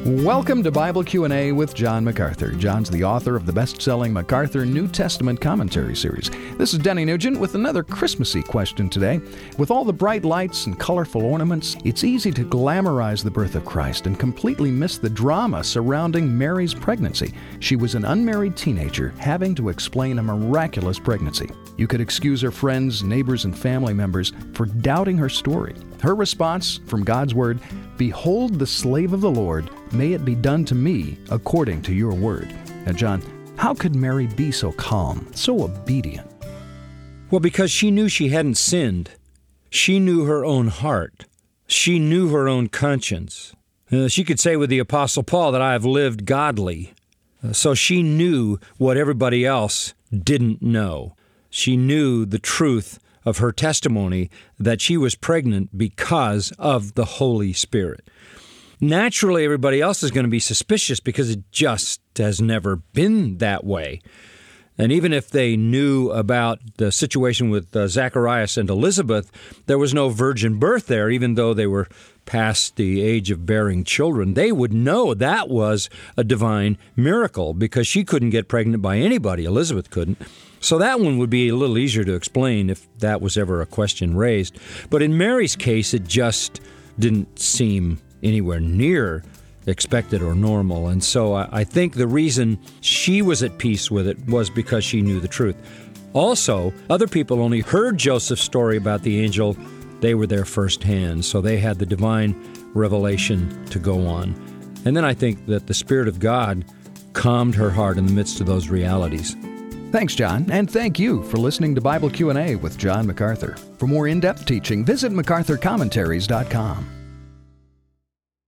Welcome to Bible Q&A with John MacArthur. John's the author of the best-selling MacArthur New Testament Commentary Series. This is Denny Nugent with another Christmassy question today. With all the bright lights and colorful ornaments, it's easy to glamorize the birth of Christ and completely miss the drama surrounding Mary's pregnancy. She was an unmarried teenager having to explain a miraculous pregnancy. You could excuse her friends, neighbors, and family members for doubting her story. Her response from God's Word, "Behold the slave of the Lord, may it be done to me according to your word." Now, John, how could Mary be so calm, so obedient? Well, because she knew she hadn't sinned. She knew her own heart. She knew her own conscience. She could say with the Apostle Paul that I have lived godly. So she knew what everybody else didn't know. She knew the truth of her testimony that she was pregnant because of the Holy Spirit. Naturally, everybody else is going to be suspicious because it just has never been that way. And even if they knew about the situation with Zacharias and Elizabeth, there was no virgin birth there, even though they were past the age of bearing children. They would know that was a divine miracle because she couldn't get pregnant by anybody. Elizabeth couldn't. So that one would be a little easier to explain if that was ever a question raised. But in Mary's case, it just didn't seem anywhere near expected or normal. And so I think the reason she was at peace with it was because she knew the truth. Also, other people only heard Joseph's story about the angel. They were there firsthand, so they had the divine revelation to go on. And then I think that the Spirit of God calmed her heart in the midst of those realities. Thanks, John, and thank you for listening to Bible Q&A with John MacArthur. For more in-depth teaching, visit MacArthurCommentaries.com.